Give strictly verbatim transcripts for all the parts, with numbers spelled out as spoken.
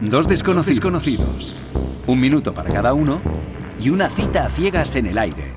Dos desconocidos conocidos, un minuto para cada uno y una cita a ciegas en el aire.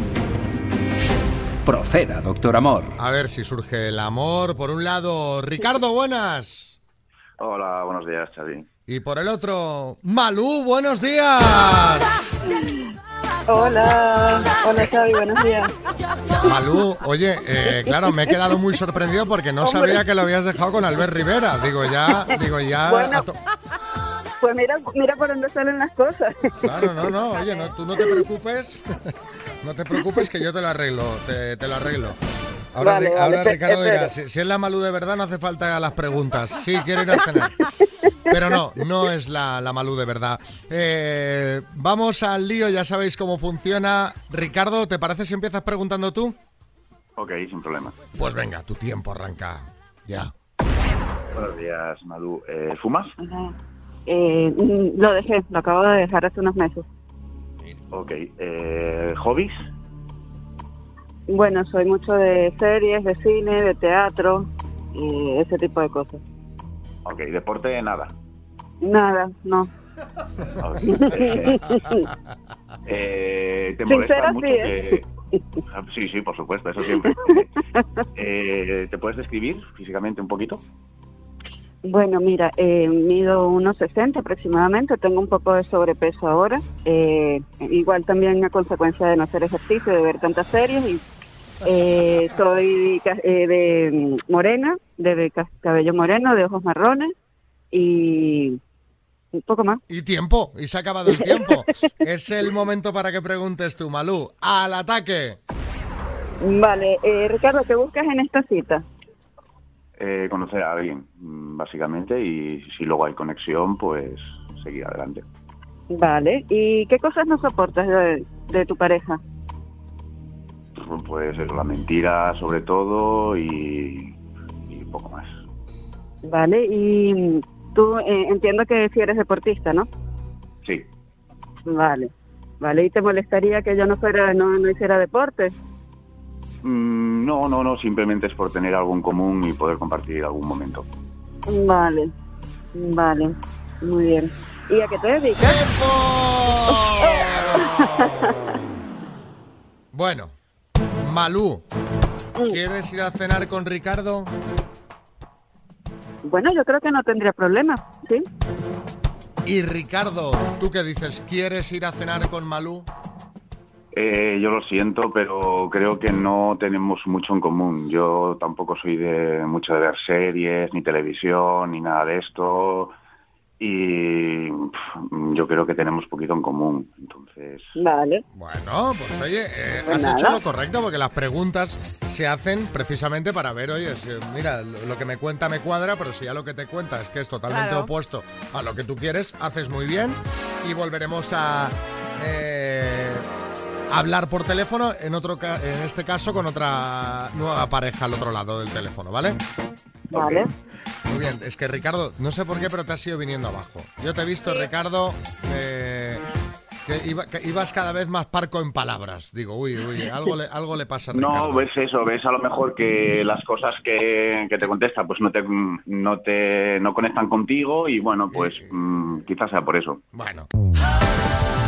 Proceda, doctor Amor. A ver si surge el amor. Por un lado, Ricardo, buenas. Hola, buenos días, Xavi. Y por el otro, Malú, buenos días. Hola, hola Xavi, buenos días. Malú, oye, eh, claro, me he quedado muy sorprendido porque no Hombre. sabía que lo habías dejado con Albert Rivera. Digo, ya, digo, ya... Bueno. a to- Pues mira, mira por dónde salen las cosas. Claro, no, no, oye, no, tú no te preocupes, no te preocupes que yo te lo arreglo, te, te lo arreglo. Ahora, Vale, Ri- vale, ahora te- Ricardo dirá, espero. si, si es la Malú de verdad no hace falta las preguntas. Sí, quiero ir a cenar. Pero no, no es la, la Malú de verdad. Eh, vamos al lío, ya sabéis cómo funciona. Ricardo, ¿te parece si empiezas preguntando tú? Ok, sin problema. Pues venga, tu tiempo arranca. Ya. Buenos días, Madu. Eh, ¿Fumas? Ajá. Eh, mm, lo dejé, lo acabo de dejar hace unos meses. Ok. Eh, ¿Hobbies? Bueno, soy mucho de series, de cine, de teatro, y ese tipo de cosas. Ok. ¿Deporte? Nada. Nada, no. Ok. Eh, eh, ¿Te molesta Sincera, mucho sí, ¿eh? que...? Ah, Sí, sí, por supuesto, eso siempre. Eh, ¿Te puedes describir físicamente un poquito? Bueno, mira, eh, mido unos sesenta aproximadamente, tengo un poco de sobrepeso ahora, eh, igual también a consecuencia de no hacer ejercicio, de ver tantas series, y eh, soy ca- eh, de mm, morena, de, de ca- cabello moreno, de ojos marrones y un poco más. Y tiempo, y se ha acabado el tiempo. Es el momento para que preguntes tú, Malú. ¡Al ataque! Vale, eh, Ricardo, ¿qué buscas en esta cita? Eh, conocer a alguien, mm, básicamente, y si luego hay conexión, pues seguir adelante. Vale, ¿y qué cosas no soportas de, de tu pareja? Pues eso, la mentira sobre todo y, y poco más. Vale, y mm, tú eh, entiendo que si eres deportista, ¿no? Sí. Vale, vale, ¿y te molestaría que yo no fuera, no, no hiciera deporte? Mm, no, no, no, simplemente es por tener algo en común y poder compartir algún momento. Vale, vale, muy bien. ¿Y a qué te dedicas? ¡Tiempo! Bueno, Malú, ¿quieres ir a cenar con Ricardo? Bueno, yo creo que no tendría problema, ¿sí? Y Ricardo, ¿tú qué dices? ¿Quieres ir a cenar con Malú? Eh, yo lo siento, pero creo que no tenemos mucho en común. Yo tampoco soy de mucho de ver series, ni televisión, ni nada de esto. Y pff, yo creo que tenemos poquito en común. Entonces, Vale, Bueno, pues oye, eh, Pues has nada. hecho lo correcto porque las preguntas se hacen precisamente para ver, oye, si- mira, lo lo que me cuenta me cuadra, pero si ya lo que te cuenta es que es totalmente Claro. opuesto a lo que tú quieres, haces muy bien y volveremos a eh, hablar por teléfono, en, otro ca- en este caso con otra nueva pareja al otro lado del teléfono, ¿vale? vale. Muy bien, es que Ricardo, no sé por qué, pero te has ido viniendo abajo. Yo te he visto, Ricardo, eh, que, iba- que ibas cada vez más parco en palabras. Digo, uy, uy, algo le, algo le pasa a Ricardo. no, ves eso, ves a lo mejor que las cosas que, que te contesta pues no te, no te no conectan contigo y bueno, pues Y- mm, quizás sea por eso. Bueno.